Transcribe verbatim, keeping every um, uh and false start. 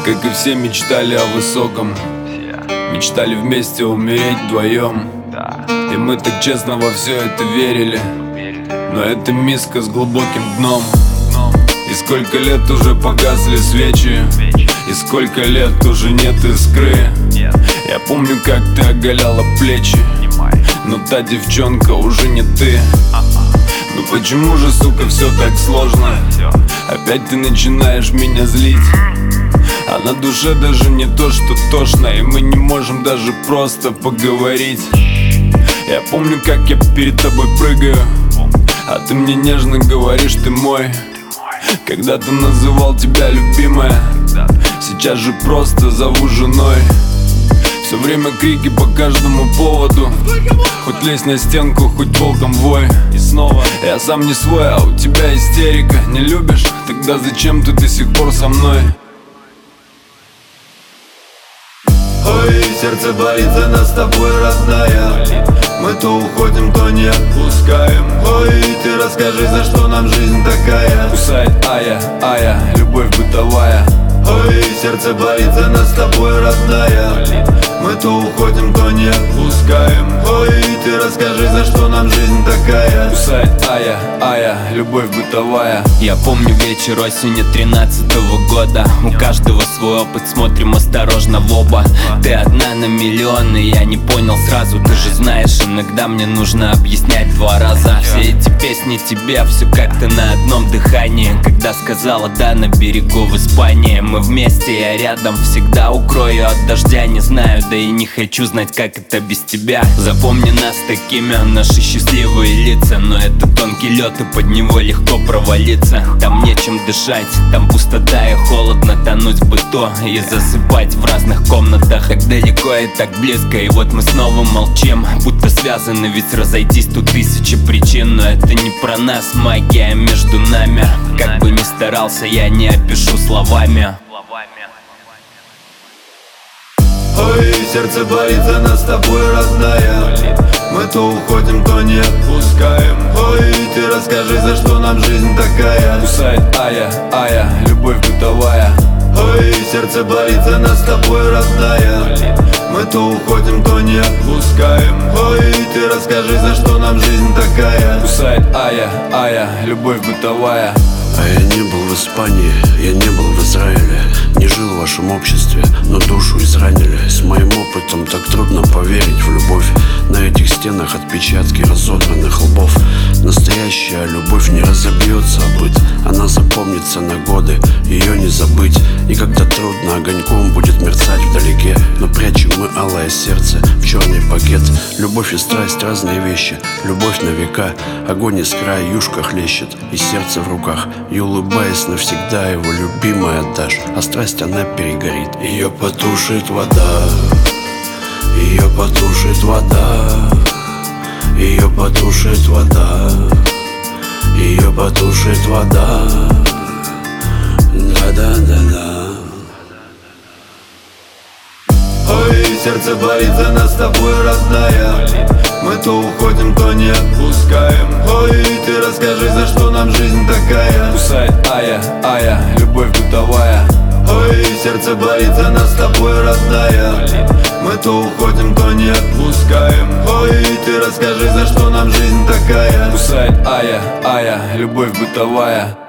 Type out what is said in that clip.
как и все, мечтали о высоком. Мечтали вместе умереть вдвоем. И мы так честно во все это верили. Но это миска с глубоким дном. И сколько лет уже погасли свечи, и сколько лет уже нет искры. Я помню, как ты оголяла плечи, но та девчонка уже не ты. Ну почему же, сука, все так сложно? Опять ты начинаешь меня злить. А на душе даже не то, что тошно, и мы не можем даже просто поговорить. Я помню, как я перед тобой прыгаю, а ты мне нежно говоришь: ты мой. Когда-то называл тебя любимая, сейчас же просто зову женой. Все время крики по каждому поводу, хоть лезь на стенку, хоть волком вой. И снова я сам не свой, а у тебя истерика. Не любишь? Тогда зачем ты до сих пор со мной? Ой, сердце болит за нас с тобой, родная. Мы то уходим, то не отпускаем. Ой, ты расскажи, за что нам жизнь такая. Кусает ая, ая, любовь бытовая. Ой, сердце болит за нас с тобой, родная. Мы то уходим, то не отпускаем. Ой, ты расскажи, за что нам жизнь такая. Кусает ая, ая, любовь бытовая. Я помню вечер осени тринадцатого года. У каждого свой опыт, смотрим осторожно в оба. Ты одна на миллион, и я не понял сразу. Ты же знаешь, иногда мне нужно объяснять два раза. Все эти песни тебе, все как-то на одном дыхании. Когда сказала да на берегу в Испании. Мы вместе, я рядом, всегда укрою от дождя. Не знаю, да и не хочу знать, как это без тебя. Запомни нас такими, наши счастливые лица. Но это тонкий лед, и под него легко провалиться. Там нечем дышать, там пустота и холодно. Тонуть бы то и засыпать в разных комнатах. Так далеко и так близко, и вот мы снова молчим. Будто связаны, ведь разойтись тут тысячи причин. Но это не про нас, магия между нами. Как бы ни старался, я не опишу словами. Ой, сердце болит за нас с тобой, родная. Мы то уходим, то не отпускаем. Ой, ты расскажи, за что нам жизнь такая. Кусает ая, ая, любовь бытовая. Ой, сердце болит за нас с тобой, родная. Мы то уходим, то не отпускаем. Ой, ты расскажи, за что нам жизнь такая. Кусает ая, ая, любовь бытовая. А я не был в Испании, я не был в Израиле. Не жил в вашем обществе, но душу изранили. С моим опытом так трудно поверить в любовь. На этих стенах отпечатки разодранных лбов. Настоящая любовь не разобьется о быт. Она запомнится на годы, ее не забыть. И когда трудно, огоньком будет мерцать вдалеке. Но прячем мы алое сердце в черный пакет. Любовь и страсть — разные вещи, любовь на века. Огонь из края юшка хлещет, и сердце в руках. И улыбаясь навсегда его любимой отдашь. А страсть она перегорит, ее потушит вода. Ее потушит вода. Ее потушит вода. Ее потушит вода. Да-да-да-да. Ой, сердце болит за нас с тобой, родная. Мы то уходим, то не отпускаем. Ой, ты расскажи, за что нам жизнь такая. Кусает ая, ая, любовь бытовая. Ой, сердце болит за нас с тобой, родная. Мы то уходим, то не отпускаем. Ой, ты расскажи, за что нам жизнь такая. Кусает ая, ая, любовь бытовая.